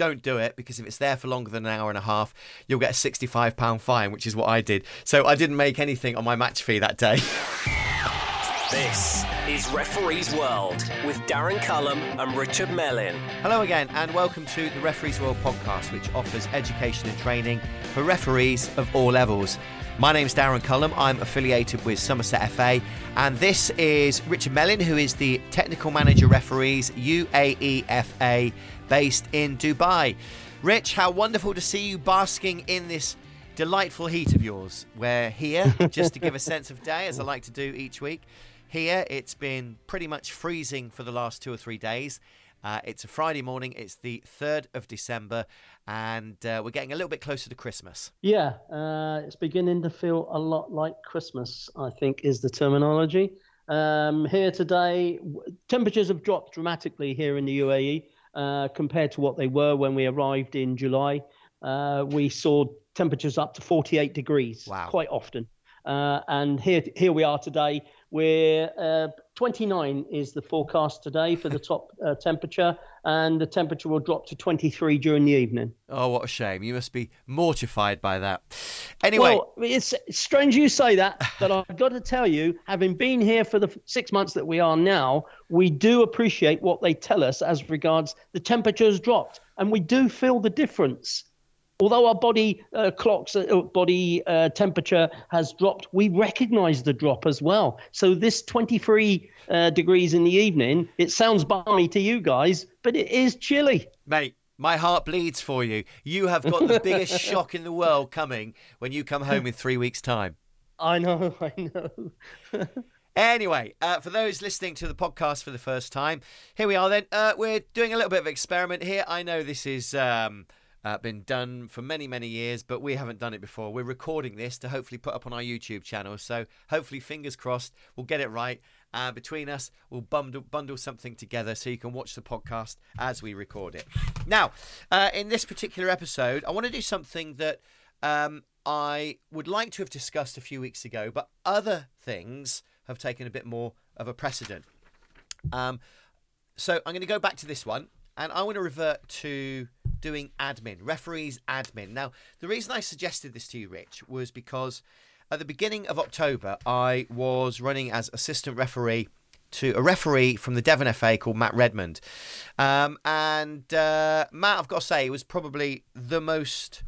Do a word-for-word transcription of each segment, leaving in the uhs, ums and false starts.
don't do it, because if it's there for longer than an hour and a half, you'll get a sixty-five pound fine, which is what I did. So I didn't make anything on my match fee that day. This is Referee's World with Darren Cullum and Richard Mellin. Hello again, and welcome to the Referee's World podcast, which offers education and training for referees of all levels. My name's Darren Cullum. I'm affiliated with Somerset F A, and this is Richard Mellin, who is the Technical Manager Referees U A E F A, based in Dubai. Rich, how wonderful to see you basking in this delightful heat of yours. We're here just to give a sense of day, as I like to do each week. Here, it's been pretty much freezing for the last two or three days. Uh, it's a Friday morning. It's the third of December, and uh, we're getting a little bit closer to Christmas. Yeah, uh, it's beginning to feel a lot like Christmas, I think, is the terminology. Um, here today, temperatures have dropped dramatically here in the U A E uh, compared to what they were when we arrived in July. Uh, we saw temperatures up to forty-eight degrees wow. quite often. Uh, and here here we are today. We're uh, twenty-nine is the forecast today for the top uh, temperature, and the temperature will drop to twenty-three during the evening. Oh, what a shame. You must be mortified by that. Anyway. Well, it's, it's strange you say that, but I've got to tell you, having been here for the six months that we are now, we do appreciate what they tell us as regards the temperature has dropped, and we do feel the difference. Although our body uh, clocks, uh, body uh, temperature has dropped, we recognise the drop as well. So this twenty-three uh, degrees in the evening, it sounds balmy to you guys, but it is chilly. Mate, my heart bleeds for you. You have got the biggest shock in the world coming when you come home in three weeks' time. I know, I know. Anyway, uh, for those listening to the podcast for the first time, here we are then. Uh, we're doing a little bit of experiment here. I know this is... Um, Uh, been done for many, many years, but we haven't done it before. We're recording this to hopefully put up on our YouTube channel. So hopefully, fingers crossed, we'll get it right. Uh, between us, we'll bundle, bundle something together so you can watch the podcast as we record it. Now, uh, in this particular episode, I want to do something that um, I would like to have discussed a few weeks ago, but other things have taken a bit more of a precedent. Um, so I'm going to go back to this one, and I want to revert to doing admin, referees admin. Now, the reason I suggested this to you, Rich, was because at the beginning of October, I was running as assistant referee to a referee from the Devon F A called Matt Redmond. Um, and uh, Matt, I've got to say, was probably the most,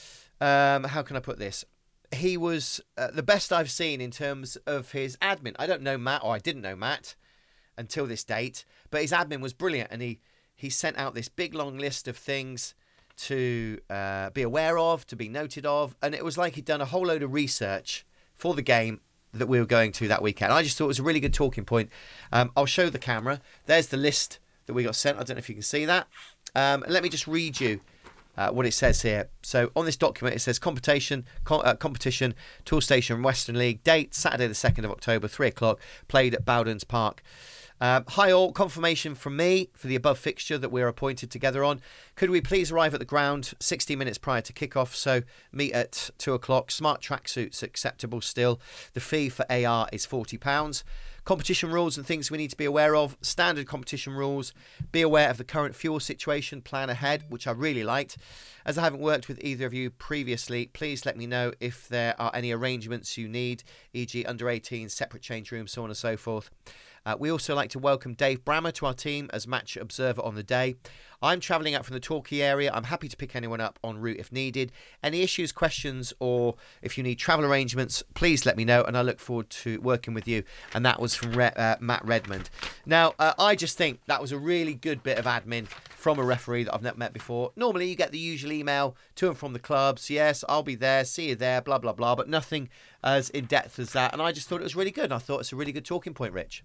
um, how can I put this? He was uh, the best I've seen in terms of his admin. I don't know Matt, or I didn't know Matt until this date, but his admin was brilliant, and he He sent out this big, long list of things to uh, be aware of, to be noted of. And it was like he'd done a whole load of research for the game that we were going to that weekend. I just thought it was a really good talking point. Um, I'll show the camera. There's the list that we got sent. I don't know if you can see that. Um, let me just read you uh, what it says here. So on this document, it says competition, com- uh, competition, Toolstation Western League, date, Saturday the second of October, three o'clock, played at Bowdens Park. Um, hi all, confirmation from me for the above fixture that we're appointed together on. Could we please arrive at the ground sixty minutes prior to kickoff? So meet at two o'clock. Smart tracksuits acceptable still. The fee for A R is forty pounds. Competition rules and things we need to be aware of. Standard competition rules. Be aware of the current fuel situation. Plan ahead, which I really liked. As I haven't worked with either of you previously, please let me know if there are any arrangements you need, for example under eighteen, separate change rooms, so on and so forth. Uh, we also like to welcome Dave Brammer to our team as match observer on the day. I'm travelling out from the Torquay area. I'm happy to pick anyone up en route if needed. Any issues, questions, or if you need travel arrangements, please let me know, and I look forward to working with you. And that was from Re- uh, Matt Redmond. Now, uh, I just think that was a really good bit of admin from a referee that I've never met before. Normally, you get the usual email to and from the clubs. Yes, I'll be there, see you there, blah, blah, blah, but nothing as in-depth as that. And I just thought it was really good. And I thought it's a really good talking point, Rich.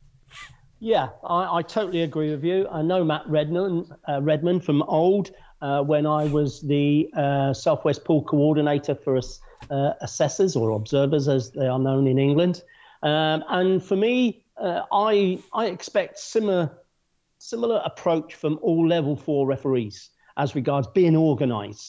Yeah, I, I totally agree with you. I know Matt Redmond, uh, Redmond from old, uh, when I was the uh, Southwest Pool coordinator for us, uh, assessors or observers, as they are known in England. Um, and for me, uh, I I expect similar similar approach from all level four referees as regards being organised.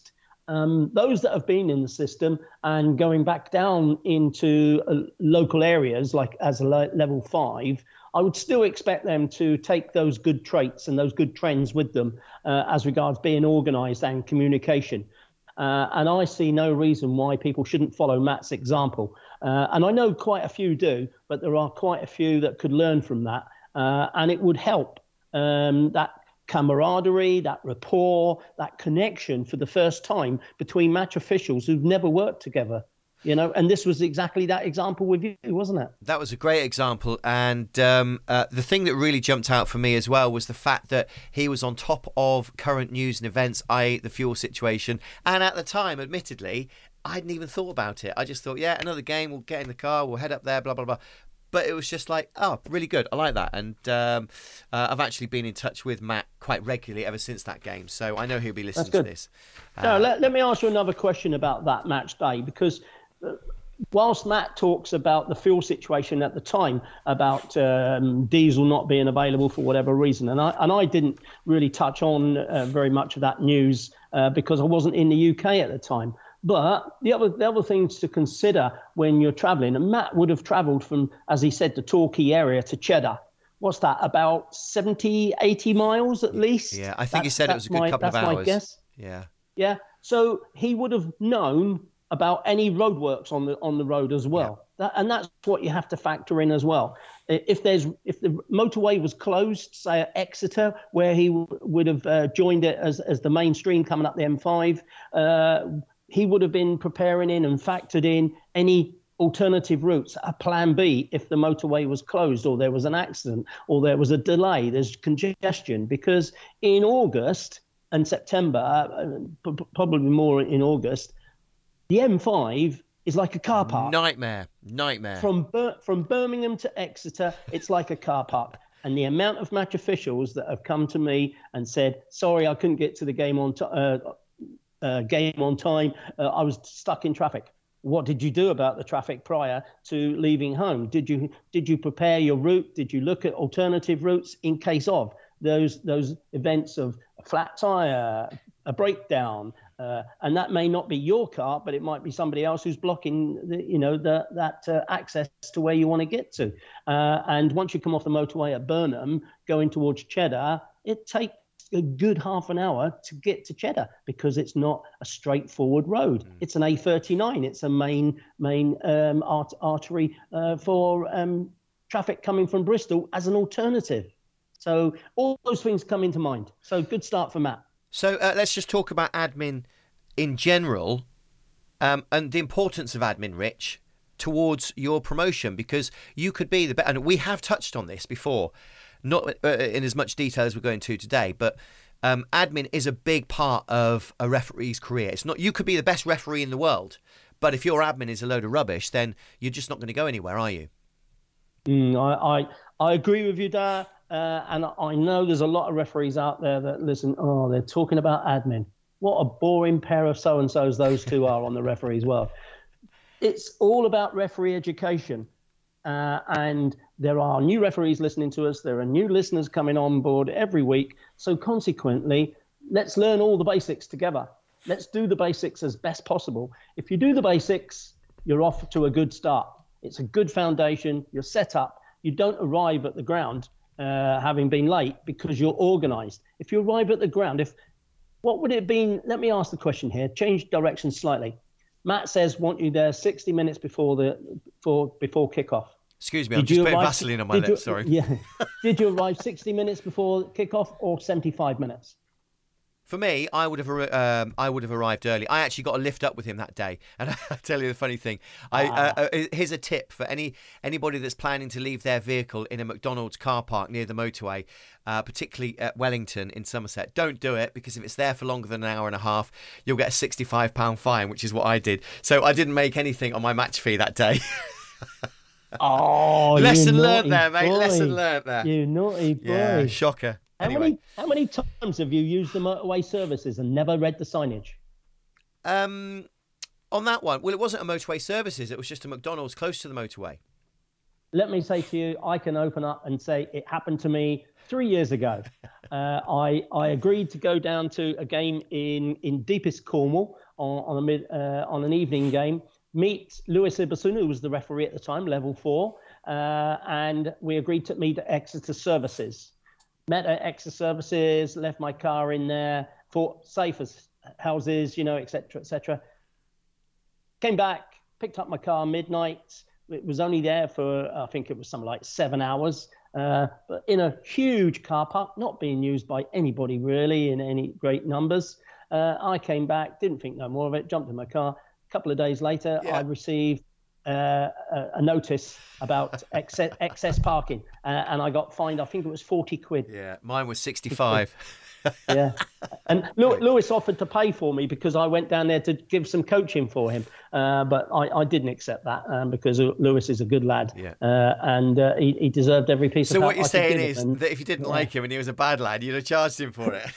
Um, those that have been in the system and going back down into uh, local areas, like as a le- level five, I would still expect them to take those good traits and those good trends with them uh, as regards being organised and communication. Uh, and I see no reason why people shouldn't follow Matt's example. Uh, and I know quite a few do, but there are quite a few that could learn from that. Uh, and it would help um, that camaraderie, that rapport, that connection for the first time between match officials who've never worked together. You know, and this was exactly that example with you, wasn't it? That was a great example. And um, uh, the thing that really jumped out for me as well was the fact that he was on top of current news and events, that is the fuel situation. And at the time, admittedly, I hadn't even thought about it. I just thought, yeah, another game, we'll get in the car, we'll head up there, blah, blah, blah. But it was just like, oh, really good. I like that. And um, uh, I've actually been in touch with Matt quite regularly ever since that game. So I know he'll be listening to this. Uh, no, let, let me ask you another question about that match day, because uh, whilst Matt talks about the fuel situation at the time, about um, diesel not being available for whatever reason, and I, and I didn't really touch on uh, very much of that news uh, because I wasn't in the U K at the time. But the other the other things to consider when you're travelling, and Matt would have travelled from, as he said, the Torquay area to Cheddar. What's that, about seventy, eighty miles at least? Yeah, I think that's, he said it was a good my, couple of that's hours. My guess. Yeah. Yeah. So he would have known about any roadworks on the on the road as well. Yeah. That, and that's what you have to factor in as well. If there's if the motorway was closed, say at Exeter, where he w- would have uh, joined it as as the mainstream coming up the M five, uh, he would have been preparing in and factored in any alternative routes, a plan B if the motorway was closed or there was an accident or there was a delay, there's congestion. Because in August and September, uh, p- probably more in August, the M five is like a car park. Nightmare, nightmare. From Bir- from Birmingham to Exeter, it's like a car park. And the amount of match officials that have come to me and said, sorry, I couldn't get to the game on t- uh, uh, game on time. Uh, I was stuck in traffic. What did you do about the traffic prior to leaving home? Did you did you prepare your route? Did you look at alternative routes in case of those those events of a flat tire, a breakdown? Uh, and that may not be your car, but it might be somebody else who's blocking the, you know, the, that uh, access to where you want to get to. Uh, and once you come off the motorway at Burnham, going towards Cheddar, it takes a good half an hour to get to Cheddar because it's not a straightforward road. Mm. It's an A thirty-nine. It's a main main um, art, artery uh, for um, traffic coming from Bristol as an alternative. So all those things come into mind. So good start for Matt. So uh, let's just talk about admin in general um, and the importance of admin, Rich, towards your promotion, because you could be the best. And we have touched on this before, not uh, in as much detail as we're going to today, but um, admin is a big part of a referee's career. It's not, you could be the best referee in the world, but if your admin is a load of rubbish, then you're just not going to go anywhere, are you? Mm, I, I I agree with you, Dar. Uh, and I know there's a lot of referees out there that listen, oh, they're talking about admin. What a boring pair of so-and-sos those two are on the referees world. It's all about referee education. Uh, and there are new referees listening to us. There are new listeners coming on board every week. So consequently, let's learn all the basics together. Let's do the basics as best possible. If you do the basics, you're off to a good start. It's a good foundation. You're set up. You don't arrive at the ground uh, having been late because you're organised. If you arrive at the ground, if what would it have been? Let me ask the question here. Change direction slightly. Matt says, want you there sixty minutes before the for before kickoff. Excuse me, I'm just putting Vaseline on my lips, sorry. Yeah. Did you arrive sixty minutes before kickoff or seventy-five minutes? For me, I would have um, I would have arrived early. I actually got a lift up with him that day, and I tell you the funny thing. I, ah. uh, uh, here's a tip for any anybody that's planning to leave their vehicle in a McDonald's car park near the motorway, uh, particularly at Wellington in Somerset. Don't do it, because if it's there for longer than an hour and a half, you'll get a sixty-five pound fine, which is what I did. So I didn't make anything on my match fee that day. Oh, lesson you learned there, mate. Boy. Lesson learned there. You naughty boy. Yeah, shocker. How anyway. many how many times have you used the motorway services and never read the signage? Um, on that one, well, it wasn't a motorway services. It was just a McDonald's close to the motorway. Let me say to you, I can open up and say it happened to me three years ago. uh, I I agreed to go down to a game in in deepest Cornwall on, on a mid uh, on an evening game, meet Lewis Iberson, who was the referee at the time, level four, uh, and we agreed to meet at Exeter Services. Met at Exeter Services, left my car in there, thought safe as houses, you know, et cetera, et cetera. Came back, picked up my car midnight. It was only there for, I think it was something like seven hours, uh, but in a huge car park, not being used by anybody really in any great numbers. Uh, I came back, didn't think no more of it, jumped in my car. A couple of days later, yeah. I received uh, a, a notice about excess, excess parking, uh, and I got fined, I think it was forty quid. Yeah, mine was sixty-five. Yeah, and Lewis offered to pay for me because I went down there to give some coaching for him, uh, but I, I didn't accept that um, because Lewis is a good lad, yeah. uh, and uh, he, he deserved every piece so of. So what you're I saying is and, that if you didn't yeah. like him and he was a bad lad, you'd have charged him for it.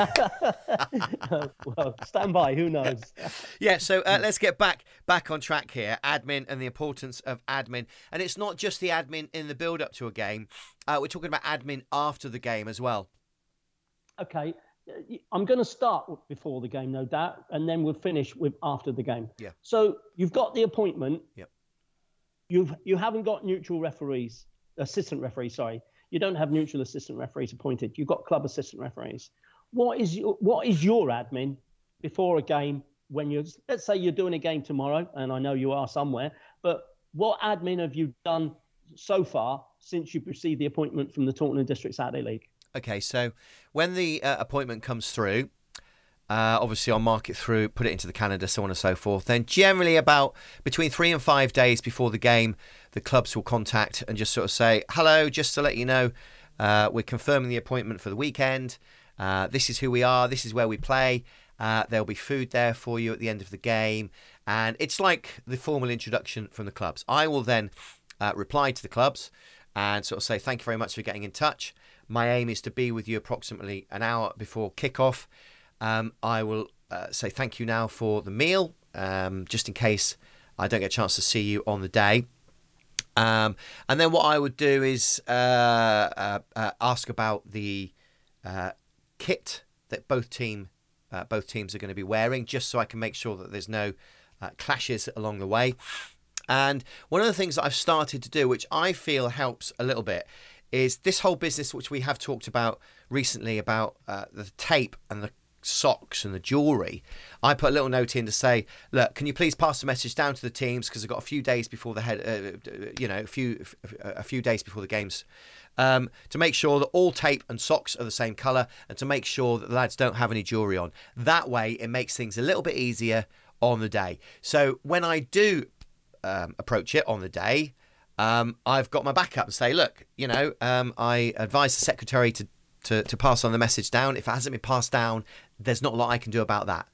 Well, stand by. Who knows? Yeah. So uh, let's get back back on track here. Admin and the importance of admin, and it's not just the admin in the build up to a game. Uh, we're talking about admin after the game as well. Okay, I'm going to start before the game, no doubt, and then we'll finish with after the game. Yeah. So you've got the appointment. Yep. You've you haven't got neutral referees, assistant referees. Sorry, you don't have neutral assistant referees appointed. You've got club assistant referees. What is your what is your admin before a game? When you're, let's say you're doing a game tomorrow, and I know you are somewhere, but what admin have you done so far since you've received the appointment from the Taunton District Saturday League? Okay, so when the uh, appointment comes through, uh, obviously I'll mark it through, put it into the calendar, so on and so forth. Then generally about between three and five days before the game, the clubs will contact and just sort of say, hello, just to let you know, uh, we're confirming the appointment for the weekend. Uh, this is who we are. This is where we play. Uh, there'll be food there for you at the end of the game. And it's like the formal introduction from the clubs. I will then uh, reply to the clubs and sort of say, thank you very much for getting in touch. My aim is to be with you approximately an hour before kickoff. Um, I will uh, say thank you now for the meal, um, just in case I don't get a chance to see you on the day. Um, and then what I would do is uh, uh, uh, ask about the uh, kit that both team uh, both teams are going to be wearing, just so I can make sure that there's no uh, clashes along the way. And one of the things that I've started to do, which I feel helps a little bit, is this whole business which we have talked about recently about uh, the tape and the socks and the jewellery. I put a little note in to say, look, can you please pass the message down to the teams, because I've got a few days before the head, uh, you know, a few a few days before the games, um, to make sure that all tape and socks are the same colour, and to make sure that the lads don't have any jewellery on. That way, it makes things a little bit easier on the day. So when I do um, approach it on the day, Um, I've got my backup and say, look, you know, um, I advise the secretary to, to, to pass on the message down. If it hasn't been passed down, there's not a lot I can do about that.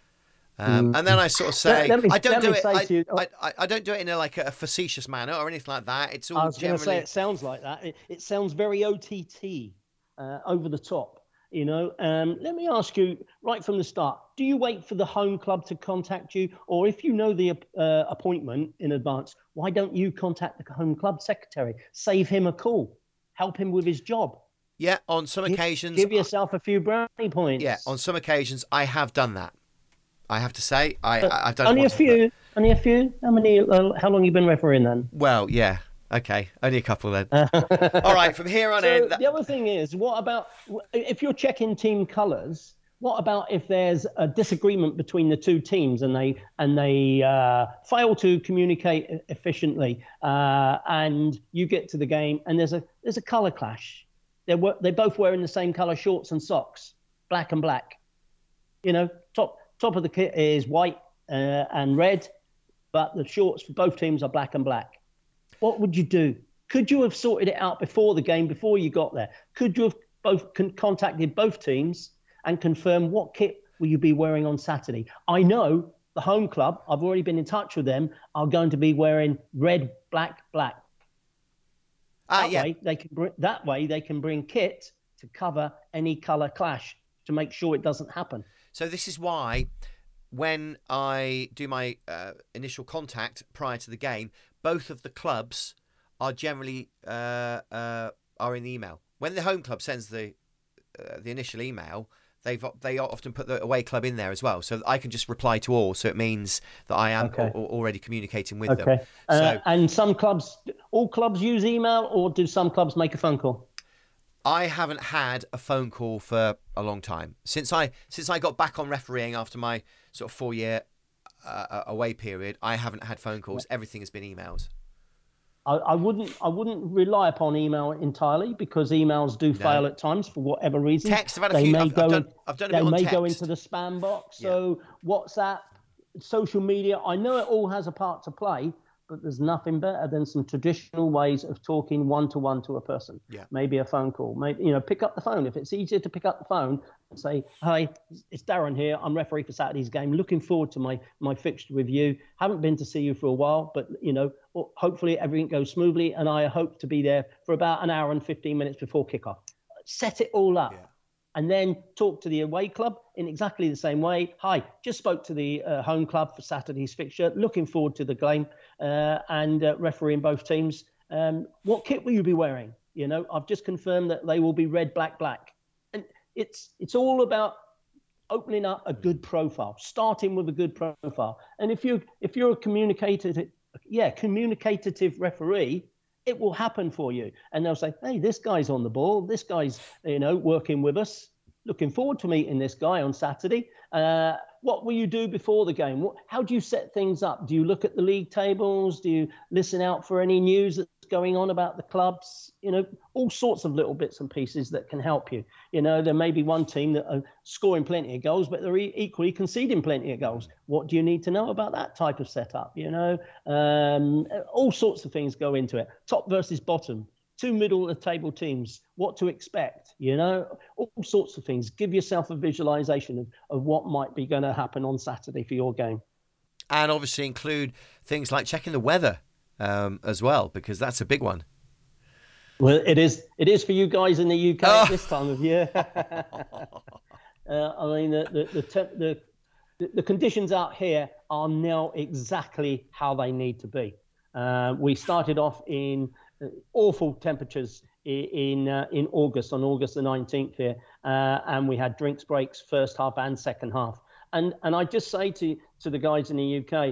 Um, and then I sort of say, let me, I don't do it. I, you, I, I, I don't do it in a, like a facetious manner or anything like that. It's all. I was generally... going to say it sounds like that. It, it sounds very O T T, uh, over the top. You know, um, let me ask you right from the start, do you wait for the home club to contact you? Or if you know the uh, appointment in advance, why don't you contact the home club secretary? Save him a call. Help him with his job. Yeah, on some give, occasions. Give yourself a few brownie points. Yeah, on some occasions, I have done that. I have to say, I, uh, I've done only it a few. Only a few. How many? Uh, how long have you been refereeing then? Well, yeah. Okay, only a couple then. All right, from here on so in. That... The other thing is, what about if you're checking team colours? What about if there's a disagreement between the two teams and they and they uh, fail to communicate efficiently, uh, and you get to the game and there's a there's a colour clash. They're they're both wearing the same colour shorts and socks, black and black. You know, top top of the kit is white uh, and red, but the shorts for both teams are black and black. What would you do? Could you have sorted it out before the game, before you got there? Could you have both con- contacted both teams and confirmed what kit will you be wearing on Saturday? I know the home club, I've already been in touch with them, are going to be wearing red, black, black. Ah, that, yeah. way they can br- that way they can bring kit to cover any colour clash to make sure it doesn't happen. So this is why when I do my uh, initial contact prior to the game, both of the clubs are generally uh, uh, are in the email. When the home club sends the uh, the initial email, they've they often put the away club in there as well, so I can just reply to all. So it means that I am Okay. al- already communicating with Okay. them. Uh, So and some clubs, all clubs use email, or do some clubs make a phone call? I haven't had a phone call for a long time since I since I got back on refereeing after my sort of four year uh, away period. I haven't had phone calls. Everything has been emails. I, I wouldn't I wouldn't rely upon email entirely, because emails do fail at times for whatever reason. Text. I've had a they few. may I've, go I've done. in, I've done a they bit on may text. go into the spam box. So WhatsApp, social media. I know it all has a part to play, but there's nothing better than some traditional ways of talking one to one to a person. Yeah. Maybe a phone call. Maybe, you know, pick up the phone. If it's easier to pick up the phone and say, "Hi, it's Darren here. I'm referee for Saturday's game. Looking forward to my my fixture with you. Haven't been to see you for a while, but you know, hopefully everything goes smoothly, and I hope to be there for about an hour and fifteen minutes before kickoff." Set it all up. Yeah. And then talk to the away club in exactly the same way. Hi, just spoke to the uh, home club for Saturday's fixture. Looking forward to the game uh, and uh, refereeing both teams. Um, what kit will you be wearing? You know, I've just confirmed that they will be red, black, black. And it's it's all about opening up a good profile, starting with a good profile. And if you if you're a communicative, yeah, communicative referee, it will happen for you. And they'll say, "Hey, this guy's on the ball. This guy's, you know, working with us. Looking forward to meeting this guy on Saturday. Uh, what will you do before the game? What, how do you set things up? Do you look at the league tables? Do you listen out for any news that's going on about the clubs? You know, all sorts of little bits and pieces that can help you. You know, there may be one team that are scoring plenty of goals, but they're equally conceding plenty of goals. What do you need to know about that type of setup? You know, um, all sorts of things go into it. Top versus bottom. Two middle of the table teams, what to expect, you know, all sorts of things. Give yourself a visualization of, of what might be going to happen on Saturday for your game. And obviously include things like checking the weather um, as well, because that's a big one. Well, it is It is for you guys in the U K oh. at this time of year. uh, I mean, the the, the, te- the the conditions out here are now exactly how they need to be. Uh, we started off in awful temperatures in uh, in August, on August the nineteenth here, uh, and we had drinks breaks first half and second half. And and I just say to to the guys in the U K,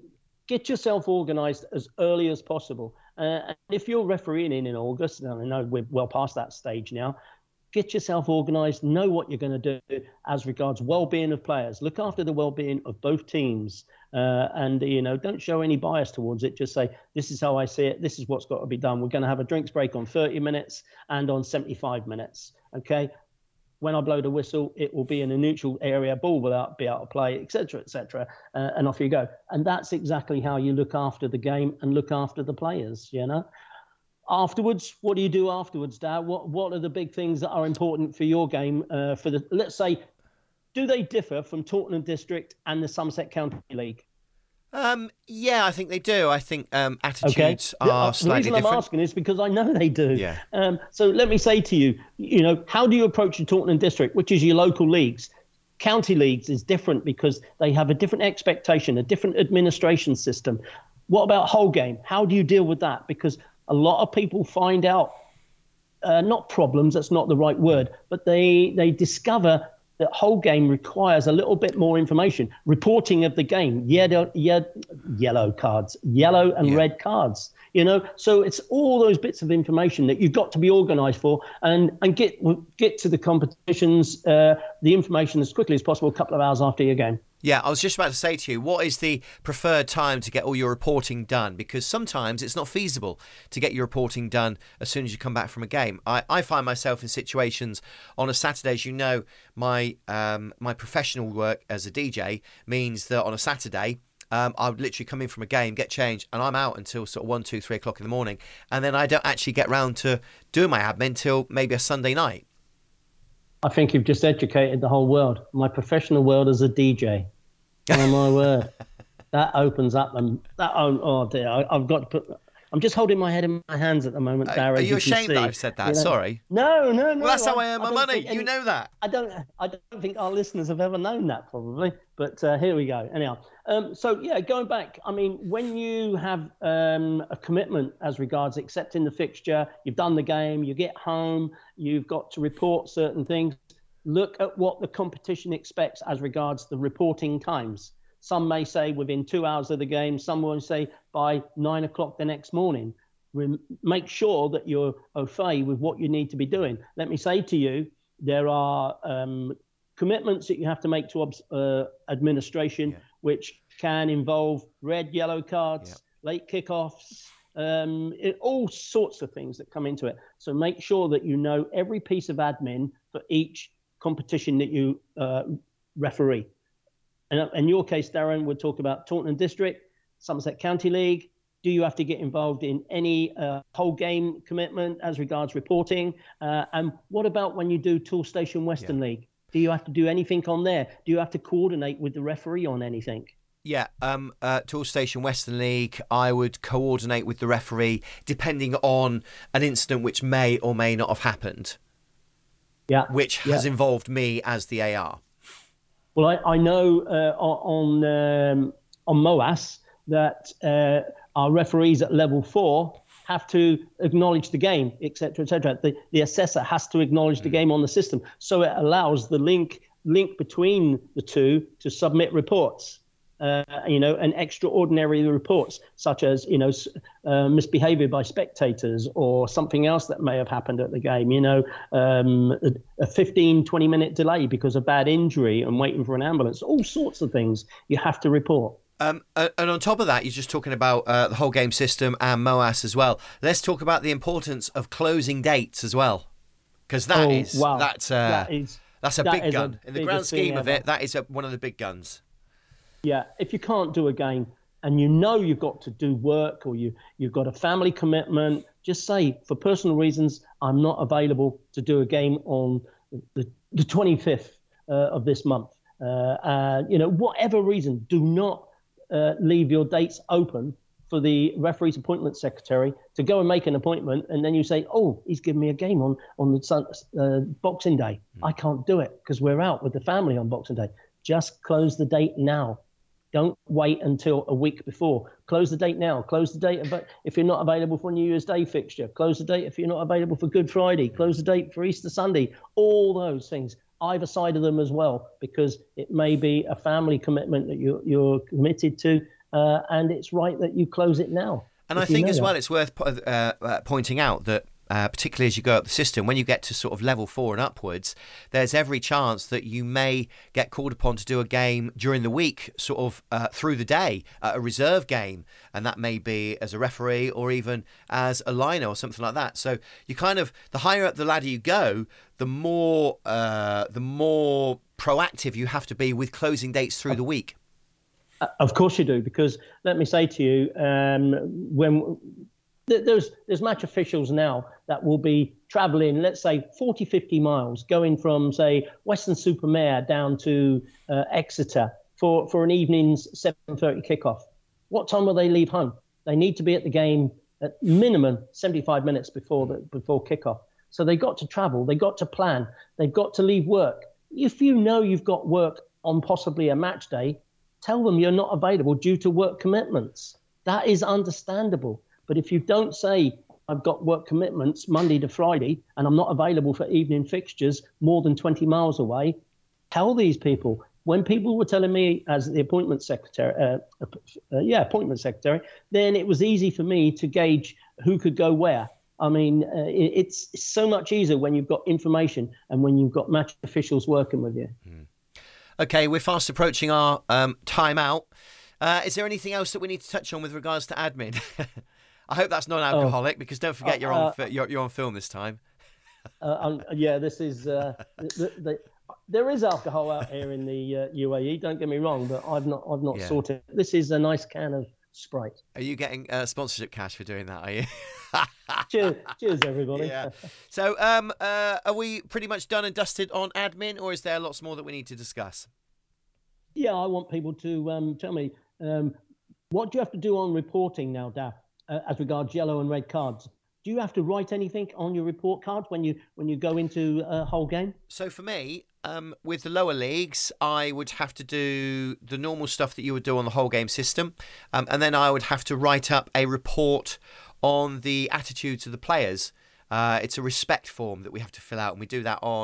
get yourself organised as early as possible. Uh, and if you're refereeing in in August, and I know we're well past that stage now, get yourself organised, know what you're going to do as regards well-being of players. Look after the well-being of both teams. Uh, and, you know, don't show any bias towards it. Just say, this is how I see it. This is what's got to be done. We're going to have a drinks break on thirty minutes and on seventy-five minutes. OK, when I blow the whistle, it will be in a neutral area. Ball will be out of play, et cetera, et cetera. Uh, and off you go. And that's exactly how you look after the game and look after the players, you know. Afterwards, what do you do afterwards, Dad? What What are the big things that are important for your game? Uh, for the let's say, do they differ from Tottenham District and the Somerset County League? Um, yeah, I think they do. I think um, attitudes okay. are the, slightly the reason different. I'm asking is because I know they do. Yeah. Um, so let me say to you, you know, how do you approach the Tottenham District, which is your local leagues? County leagues is different because they have a different expectation, a different administration system. What about whole game? How do you deal with that? Because a lot of people find out, uh, not problems, that's not the right word, but they they discover that whole game requires a little bit more information. Reporting of the game, yellow, yellow, yellow cards, yellow and yeah. red cards, you know? So it's all those bits of information that you've got to be organised for and, and get get to the competitions, uh, the information as quickly as possible, a couple of hours after your game. Yeah, I was just about to say to you, what is the preferred time to get all your reporting done? Because sometimes it's not feasible to get your reporting done as soon as you come back from a game. I, I find myself in situations on a Saturday, as you know, my um, my professional work as a D J means that on a Saturday, um, I would literally come in from a game, get changed, and I'm out until sort of one, two, three o'clock in the morning. And then I don't actually get round to doing my admin till maybe a Sunday night. I think you've just educated the whole world. My professional world as a D J. Oh my word, that opens up and that. Oh, oh dear, I, I've got to put. I'm just holding my head in my hands at the moment, Darren. Are you you ashamed that see. I've said that? You know? Sorry. No, no, no. Well, that's how I, I earn my I money. any, you know that. I don't. I don't think our listeners have ever known that, probably. But uh, here we go. Anyhow, um, so yeah, going back. I mean, when you have um, a commitment as regards accepting the fixture, you've done the game, you get home, you've got to report certain things. look at what the competition expects as regards the reporting times. Some may say within two hours of the game, some will say by nine o'clock the next morning. Re- make sure that you're au fait with what you need to be doing. Let me say to you, there are um, commitments that you have to make to uh, administration, yeah. which can involve red, yellow cards, yeah. late kickoffs, um, it, all sorts of things that come into it. So make sure that you know every piece of admin for each competition that you uh, referee. And in your case, Darren, we'll talk about Taunton District, Somerset County League. Do you have to get involved in any uh, whole game commitment as regards reporting? Uh, and what about when you do Toolstation Western yeah. League? Do you have to do anything on there? Do you have to coordinate with the referee on anything? Yeah, um, uh, Toolstation Western League, I would coordinate with the referee depending on an incident which may or may not have happened. Yeah, which has yeah. involved me as the A R. Well, I, I know uh, on um, on MOAS that uh, our referees at level four have to acknowledge the game, et cetera, et cetera. The, the assessor has to acknowledge the game on the system. So it allows the link link between the two to submit reports, uh, you know, and extraordinary reports, such as, you know, uh, misbehavior by spectators or something else that may have happened at the game, you know, um, a, a fifteen, twenty minute delay because of bad injury and waiting for an ambulance, all sorts of things you have to report. Um, and on top of that, you're just talking about uh, the whole game system and MOAS as well. Let's talk about the importance of closing dates as well, because that oh, is wow. that's uh, that is that's a that big gun in the grand scheme of ever. it. That is a, one of the big guns. Yeah, if you can't do a game and you know you've got to do work or you you've got a family commitment, just say for personal reasons I'm not available to do a game on the the twenty-fifth uh, of this month. Uh, uh, you know, whatever reason, do not. Uh, leave your dates open for the referee's appointment secretary to go and make an appointment, and then you say, oh, he's given me a game on on the sun, uh, Boxing Day. Mm. I can't do it because we're out with the family on Boxing Day. Just close the date now. Don't wait until a week before. Close the date now. Close the date if you're not available for a New Year's Day fixture. Close the date if you're not available for Good Friday. Close the date for Easter Sunday. All those things. Either side of them as well, because it may be a family commitment that you're, you're committed to, uh, and it's right that you close it now. And I think as that. well, it's worth uh, uh, pointing out that uh, particularly as you go up the system, when you get to sort of level four and upwards, there's every chance that you may get called upon to do a game during the week, sort of uh, through the day, uh, a reserve game, and that may be as a referee or even as a liner or something like that. So you kind of, the higher up the ladder you go, the more uh, the more proactive you have to be with closing dates through the week. Of course you do, because let me say to you, um, when there's there's match officials now that will be travelling, let's say forty, fifty miles, going from, say, Weston-super-Mare down to uh, Exeter for, for an evening's seven thirty kickoff. What time will they leave home? They need to be at the game at minimum seventy-five minutes before the, before kickoff. So they got to travel, they got to plan, they've got to leave work. If you know you've got work on possibly a match day, tell them you're not available due to work commitments. That is understandable. But if you don't say, I've got work commitments Monday to Friday and I'm not available for evening fixtures more than twenty miles away, tell these people. When people were telling me as the appointment secretary, uh, uh, yeah, appointment secretary, then it was easy for me to gauge who could go where. I mean, uh, it, it's, it's so much easier when you've got information and when you've got match officials working with you. Mm. Okay, we're fast approaching our um, time out. Uh, is there anything else that we need to touch on with regards to admin? I hope that's non-alcoholic, oh, because don't forget you're on uh, you're, you're on film this time. uh, um, yeah, this is uh, the, the, there is alcohol out here in the uh, U A E. Don't get me wrong, but I've not I've not yeah. sorted. This is a nice can of Sprite. Are you getting uh, sponsorship cash for doing that? Are you? cheers, cheers, everybody. Yeah. So, um, uh, are we pretty much done and dusted on admin, or is there lots more that we need to discuss? Yeah, I want people to um, tell me um, what do you have to do on reporting now, Daph, uh, as regards yellow and red cards. Do you have to write anything on your report card when you when you go into a whole game? So for me, um, with the lower leagues, I would have to do the normal stuff that you would do on the whole game system, um, and then I would have to write up a report on the attitudes of the players. Uh, it's a respect form that we have to fill out, and we do that on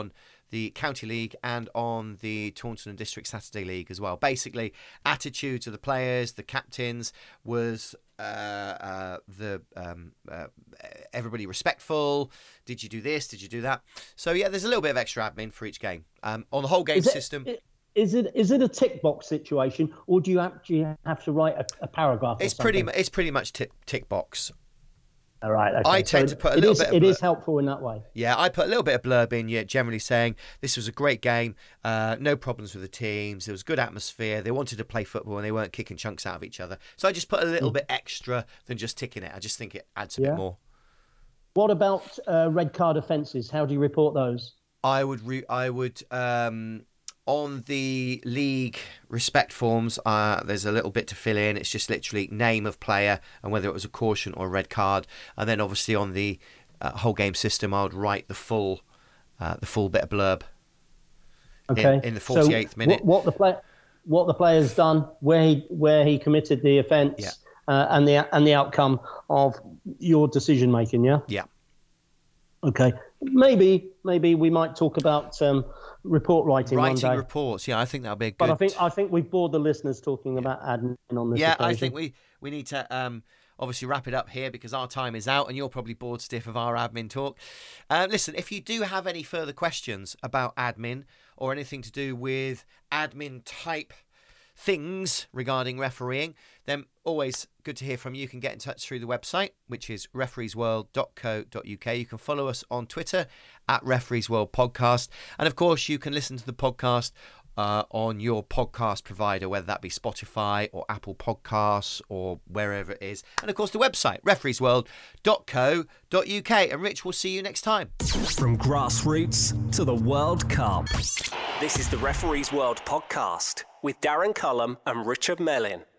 the County League and on the Taunton and District Saturday League as well. Basically, attitudes of the players, the captains, was uh, uh, the um, uh, everybody respectful? Did you do this? Did you do that? So yeah, there's a little bit of extra admin for each game. Um, on the whole game Is it- system. it- Is it is it a tick box situation, or do you actually have to write a, a paragraph? Or It's something? pretty. mu- It's pretty much tick, tick box. All right. Okay. I tend So to put a it little is- bit of It blur- is helpful in that way. Yeah, I put a little bit of blurb in, yeah, generally saying this was a great game, uh, no problems with the teams, there was good atmosphere, they wanted to play football and they weren't kicking chunks out of each other. So I just put a little bit extra than just ticking it. I just think it adds a Yeah. bit more. What about uh, red card offences? How do you report those? I would, re- I would, um, on the league respect forms, uh, there's a little bit to fill in. It's just literally name of player and whether it was a caution or a red card. And then obviously on the uh, whole game system, I would write the full, uh, the full bit of blurb. Okay. In, in the forty-eighth so minute. What, what the play, what the player's done, where he where he committed the offence, Yeah. uh, and the and the outcome of your decision making. Yeah. Yeah. Okay. Maybe maybe we might talk about um, report writing, one Writing day. reports, yeah, I think that'll be a good. But I think I think we've bored the listeners talking about admin on this yeah, occasion. I think we we need to um, obviously wrap it up here because our time is out, and you're probably bored stiff of our admin talk. Uh, listen, if you do have any further questions about admin or anything to do with admin type things regarding refereeing, then always good to hear from you. You can get in touch through the website, which is referees world dot co dot uk. You can follow us on Twitter at Referees World Podcast. And of course, you can listen to the podcast uh, on your podcast provider, whether that be Spotify or Apple Podcasts or wherever it is. And of course, the website, referees world dot co dot uk. And Rich, we'll see you next time. From grassroots to the World Cup. This is the Referees World Podcast with Darren Cullum and Richard Mellin.